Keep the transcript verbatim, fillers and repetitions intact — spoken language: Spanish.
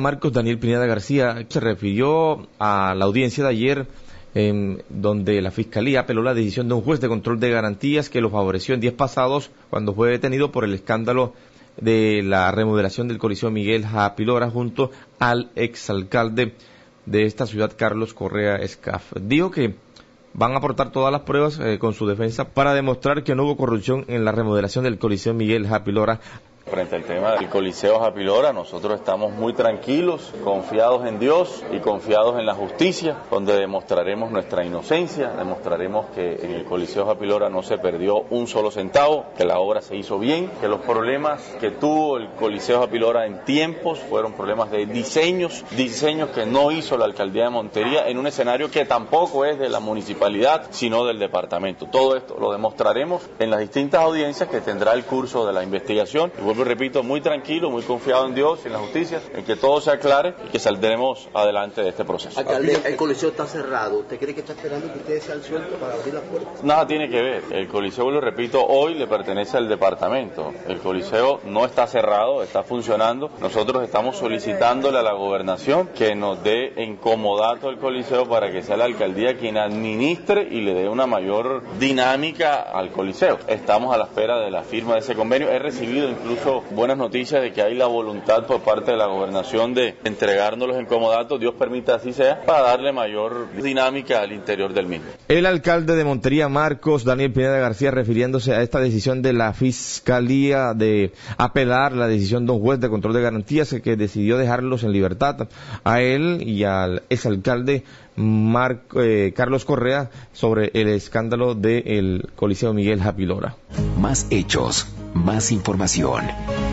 Marcos Daniel Pineda García se refirió a la audiencia de ayer en donde la Fiscalía apeló la decisión de un juez de control de garantías que lo favoreció en días pasados cuando fue detenido por el escándalo de la remodelación del Coliseo Miguel Japilora junto al exalcalde de esta ciudad, Carlos Correa Escaf. Dijo que van a aportar todas las pruebas eh, con su defensa para demostrar que no hubo corrupción en la remodelación del Coliseo Miguel Japilora. Frente al tema del Coliseo Japilora, nosotros estamos muy tranquilos, confiados en Dios y confiados en la justicia, donde demostraremos nuestra inocencia, demostraremos que en el Coliseo Japilora no se perdió un solo centavo, que la obra se hizo bien, que los problemas que tuvo el Coliseo Japilora en tiempos fueron problemas de diseños, diseños que no hizo la Alcaldía de Montería en un escenario que tampoco es de la municipalidad, sino del departamento. Todo esto lo demostraremos en las distintas audiencias que tendrá el curso de la investigación. Y vuelvo y repito, muy tranquilo, muy confiado en Dios y en la justicia, en que todo se aclare y que saldremos adelante de este proceso. Alcalde, el Coliseo está cerrado. ¿Usted cree que está esperando que ustedes sean sueltos para abrir las puertas? Nada tiene que ver. El Coliseo, lo repito, hoy le pertenece al departamento. El Coliseo no está cerrado, está funcionando. Nosotros estamos solicitándole a la gobernación que nos dé en comodato el Coliseo para que sea la alcaldía quien administre y le dé una mayor dinámica al Coliseo. Estamos a la espera de la firma de ese convenio. He recibido incluso buenas noticias de que hay la voluntad por parte de la gobernación de entregárnoslos en comodato, Dios permita así sea, para darle mayor dinámica al interior del mismo. El alcalde de Montería, Marcos Daniel Pineda García, refiriéndose a esta decisión de la Fiscalía de apelar la decisión de un juez de control de garantías que decidió dejarlos en libertad a él y al exalcalde Marco, eh, Carlos Correa sobre el escándalo del Coliseo Miguel Japilora. Más hechos, más información.